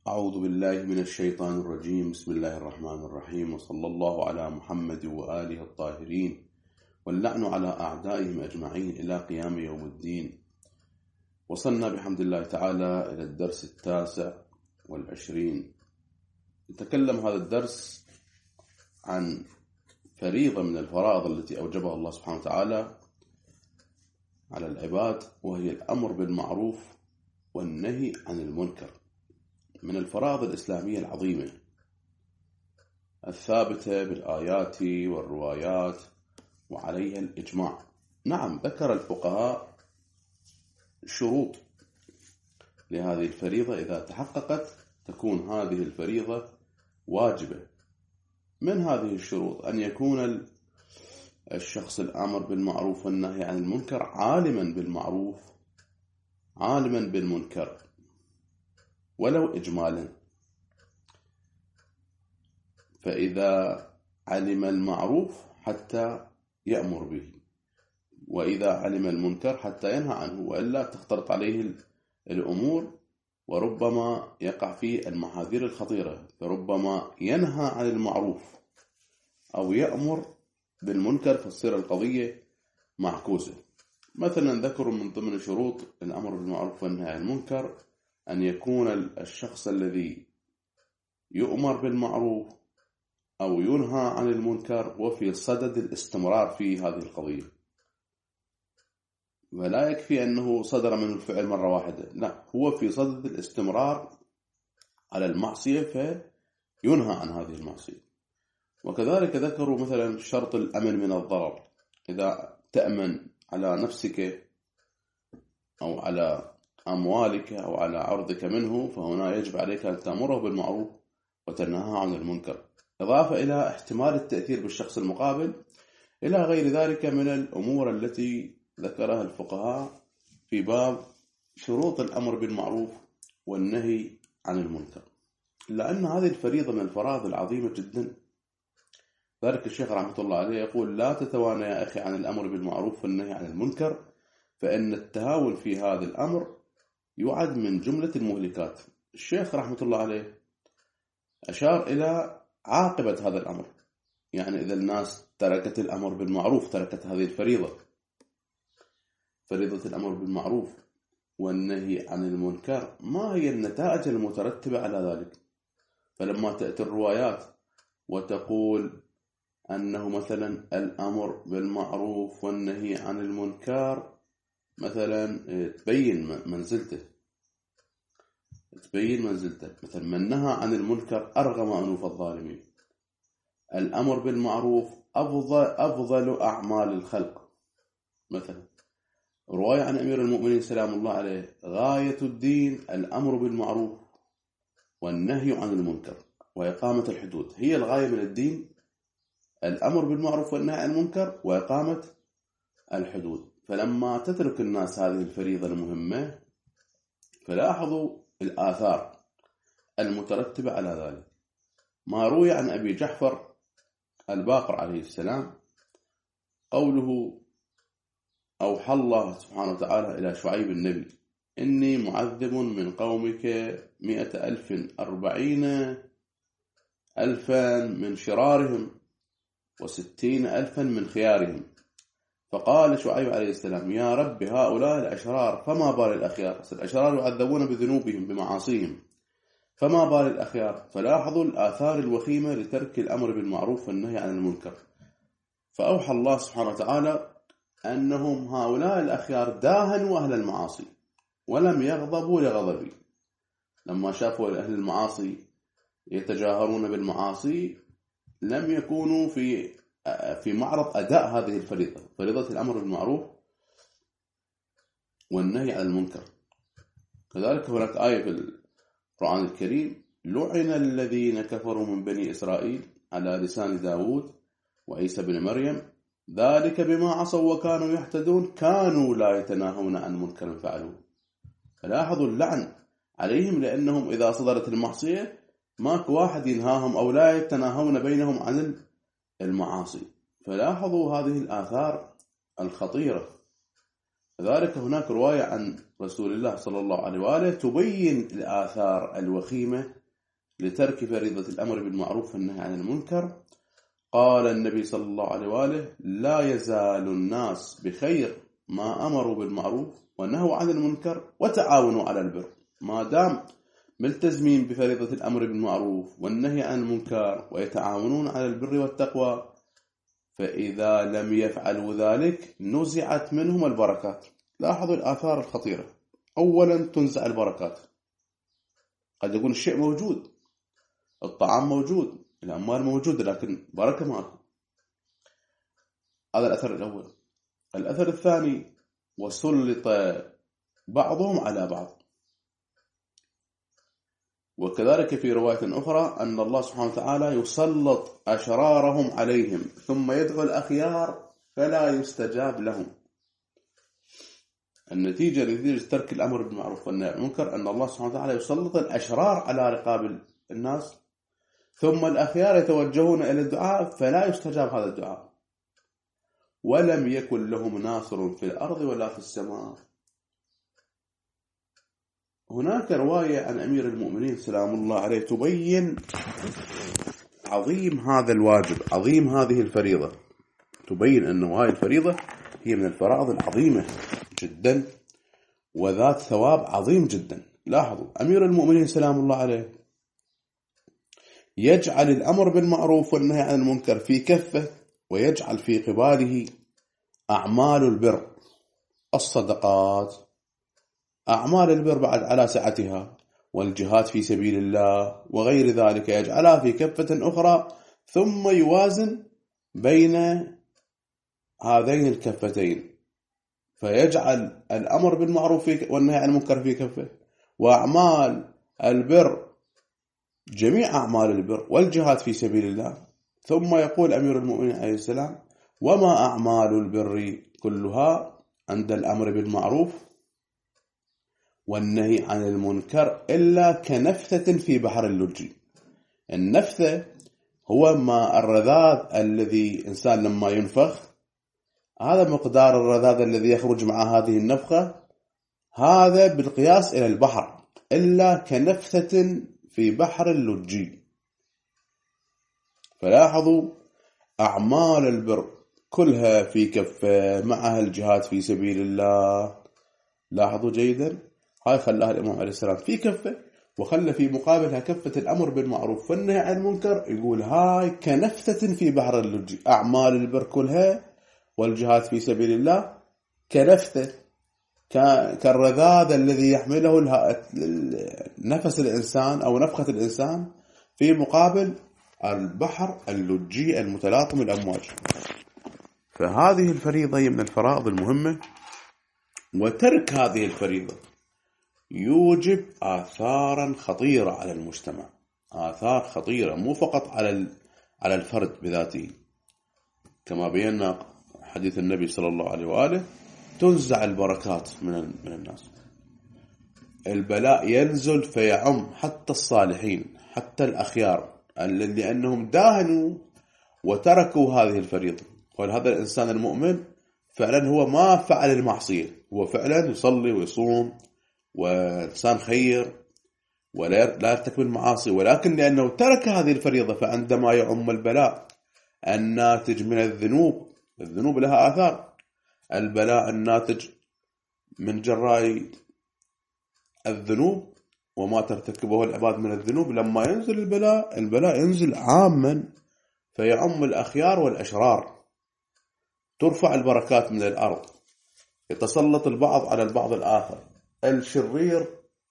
أعوذ بالله من الشيطان الرجيم. بسم الله الرحمن الرحيم، وصلى الله على محمد وآله الطاهرين، واللعن على أعدائهم أجمعين إلى قيام يوم الدين. وصلنا بحمد الله تعالى إلى الدرس 29. نتكلم هذا الدرس عن فريضة من الفرائض التي أوجبها الله سبحانه وتعالى على العباد، وهي الأمر بالمعروف والنهي عن المنكر، من الفرائض الإسلامية العظيمة الثابتة بالآيات والروايات وعليها الإجماع. نعم، ذكر الفقهاء شروط لهذه الفريضة، إذا تحققت تكون هذه الفريضة واجبة. من هذه الشروط أن يكون الشخص الآمر بالمعروف والنهي عن المنكر عالما بالمعروف عالما بالمنكر ولو إجمالا، فإذا علم المعروف حتى يأمر به، وإذا علم المنكر حتى ينهى عنه، وإلا تختلط عليه الأمور وربما يقع في المحاذير الخطيرة، فربما ينهى عن المعروف أو يأمر بالمنكر فتصير القضية معكوسة. مثلا ذكروا من ضمن شروط الأمر بالمعروف والنهي عن المنكر أن يكون الشخص الذي يؤمر بالمعروف أو ينهى عن المنكر وفي صدد الاستمرار في هذه القضية، ولا يكفي أنه صدر منه الفعل مرة واحدة، لا، هو في صدد الاستمرار على المعصية فينهى عن هذه المعصية. وكذلك ذكروا مثلا شرط الأمن من الضرر، إذا تأمن على نفسك أو على أموالك أو على عرضك منه، فهنا يجب عليك أن تأمره بالمعروف وتنهى عن المنكر، إضافة إلى احتمال التأثير بالشخص المقابل، إلى غير ذلك من الأمور التي ذكرها الفقهاء في باب شروط الأمر بالمعروف والنهي عن المنكر. لأن هذه الفريضة من الفرائض العظيمة جدا، ذلك الشيخ رحمة الله عليه يقول: لا تتوانى يا أخي عن الأمر بالمعروف والنهي عن المنكر، فإن التهاون في هذا الأمر يعد من جملة المهلكات. الشيخ رحمة الله عليه أشار إلى عاقبة هذا الأمر، يعني إذا الناس تركت الأمر بالمعروف، تركت هذه الفريضة، فريضة الأمر بالمعروف والنهي عن المنكر، ما هي النتائج المترتبة على ذلك؟ فلما تأتي الروايات وتقول أنه مثلا الأمر بالمعروف والنهي عن المنكر مثلا تبين منزلته، مثلا من نهى عن المنكر أرغم أنوف الظالمين، الأمر بالمعروف أفضل أعمال الخلق. مثلا رواية عن أمير المؤمنين سلام الله عليه: غاية الدين الأمر بالمعروف والنهي عن المنكر وإقامة الحدود. هي الغاية من الدين الأمر بالمعروف والنهي عن المنكر وإقامة الحدود. فلما تترك الناس هذه الفريضة المهمة، فلاحظوا الآثار المترتبة على ذلك. ما روي عن أبي جعفر الباقر عليه السلام قوله: أوحى الله سبحانه وتعالى إلى شعيب النبي: إني معذب من قومك 140,000 من شرارهم و60,000 من خيارهم. فقال شعيب عليه السلام: يا رب، هؤلاء الأشرار فما بال الأخيار؟ الأشرار يعذبون بذنوبهم بمعاصيهم، فما بال الأخيار؟ فلاحظوا الآثار الوخيمة لترك الأمر بالمعروف والنهي عن المنكر. فأوحى الله سبحانه وتعالى أنهم هؤلاء الأخيار داهنوا أهل المعاصي ولم يغضبوا لغضبي. لما شافوا أهل المعاصي يتجاهرون بالمعاصي لم يكونوا في معرض أداء هذه الفريضة، فريضة الأمر بالمعروف والنهي عن المنكر. كذلك هناك آية في القرآن الكريم: لعن الذين كفروا من بني إسرائيل على لسان داود وعيسى بن مريم ذلك بما عصوا وكانوا يحتدون كانوا لا يتناهون عن منكر فعلوه. فلاحظوا اللعن عليهم، لأنهم إذا صدرت المعصية ماكو واحد ينهاهم أو لا يتناهون بينهم عن المعاصي. فلاحظوا هذه الآثار الخطيرة كذلك هناك رواية عن رسول الله صلى الله عليه وآله تبين الآثار الوخيمة لترك فريضة الأمر بالمعروف والنهي عن المنكر. قال النبي صلى الله عليه وآله: لا يزال الناس بخير ما أمروا بالمعروف ونهوا عن المنكر وتعاونوا على البر. ما دام ملتزمين بفريضة الأمر بالمعروف والنهي عن المنكر ويتعاونون على البر والتقوى، فإذا لم يفعلوا ذلك نزعت منهم البركات. لاحظوا الآثار الخطيرة. أولا تنزع البركات. قد يكون الشيء موجود، الطعام موجود، الأموال موجودة، لكن بركة ما أكون. هذا الأثر الأول. الأثر الثاني: وسلط بعضهم على بعض. وكذلك في رواية أخرى أن الله سبحانه وتعالى يسلط أشرارهم عليهم ثم يدعو الأخيار فلا يستجاب لهم. النتيجة لنتيجة ترك الأمر بالمعروف والنهي عن المنكر أن الله سبحانه وتعالى يسلط الأشرار على رقاب الناس، ثم الأخيار يتوجهون إلى الدعاء فلا يستجاب هذا الدعاء، ولم يكن لهم ناصر في الأرض ولا في السماء. هناك رواية عن أمير المؤمنين سلام الله عليه تبين عظيم هذا الواجب، عظيم هذه الفريضة، تبين أنه هذه الفريضة هي من الفرائض العظيمة جدا وذات ثواب عظيم جدا. لاحظوا أمير المؤمنين سلام الله عليه يجعل الأمر بالمعروف والنهي عن المنكر في كفه، ويجعل في قباله أعمال البر، الصدقات، أعمال البر بعد على سعتها، والجهاد في سبيل الله وغير ذلك يجعلها في كفة أخرى، ثم يوازن بين هذين الكفتين، فيجعل الأمر بالمعروف والنهي عن المنكر في كفه، وأعمال البر جميع أعمال البر والجهاد في سبيل الله. ثم يقول أمير المؤمنين عليه السلام: وما أعمال البر كلها عند الأمر بالمعروف والنهي عن المنكر إلا كنفثة في بحر اللجي. النفثة هو ما الرذاذ الذي إنسان لما ينفخ، هذا مقدار الرذاذ الذي يخرج مع هذه النفخة، هذا بالقياس إلى البحر، إلا كنفثة في بحر اللجي. فلاحظوا أعمال البر كلها في كفة، معها الجهاد في سبيل الله. لاحظوا جيدا، هاي خلاها الإمام عليه السلام في كفة، وخلى في مقابلها كفة الأمر بالمعروف والنهي عن المنكر، يقول هاي كنفثة في بحر اللجي. أعمال البر كلها والجهاد في سبيل الله كنفثة، كالرذاذ الذي يحمله نفس الإنسان أو نفخة الإنسان في مقابل البحر اللجي المتلاطم الأمواج. فهذه الفريضة هي من الفرائض المهمة، وترك هذه الفريضة يوجب آثارا خطيرة على المجتمع، آثار خطيرة مو فقط على الفرد بذاته، كما بينا حديث النبي صلى الله عليه وآله: تنزع البركات من الناس، البلاء ينزل فيعم حتى الصالحين، حتى الأخيار، لأنهم داهنوا وتركوا هذه الفريضة. وهذا الإنسان المؤمن فعلا هو ما فعل المعصية، هو فعلا يصلي ويصوم وإنسان خير ولا يرتكب المعاصي، ولكن لأنه ترك هذه الفريضة، فعندما يعم البلاء الناتج من الذنوب لها آثار. البلاء الناتج من جراء الذنوب وما ترتكبه العباد من الذنوب، لما ينزل البلاء ينزل عاما فيعم الأخيار والأشرار، ترفع البركات من الأرض، يتسلط البعض على البعض الآخر، الشرير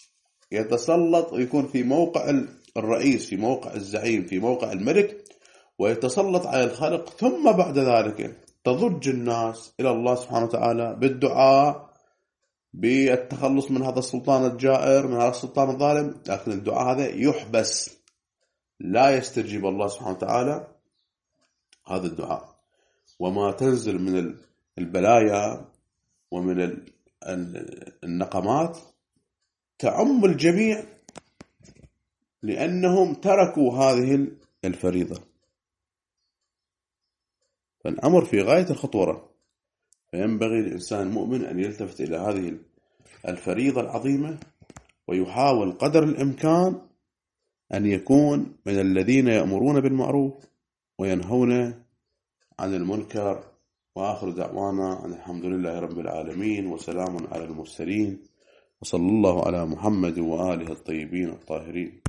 يتسلط ويكون في موقع الرئيس، في موقع الزعيم، في موقع الملك، ويتسلط على الخلق، ثم بعد ذلك تضج الناس إلى الله سبحانه وتعالى بالدعاء بالتخلص من هذا السلطان الجائر، من هذا السلطان الظالم، لكن الدعاء هذا يحبس، لا يستجيب الله سبحانه وتعالى هذا الدعاء. وما تنزل من البلايا ومن النقمات تعم الجميع، لأنهم تركوا هذه الفريضة. فالأمر في غاية الخطورة. فينبغي للإنسان المؤمن أن يلتفت إلى هذه الفريضة العظيمة ويحاول قدر الإمكان أن يكون من الذين يأمرون بالمعروف وينهون عن المنكر. وآخر دعوانا أن الحمد لله رب العالمين وسلام على المرسلين وصلى الله على محمد وآله الطيبين الطاهرين.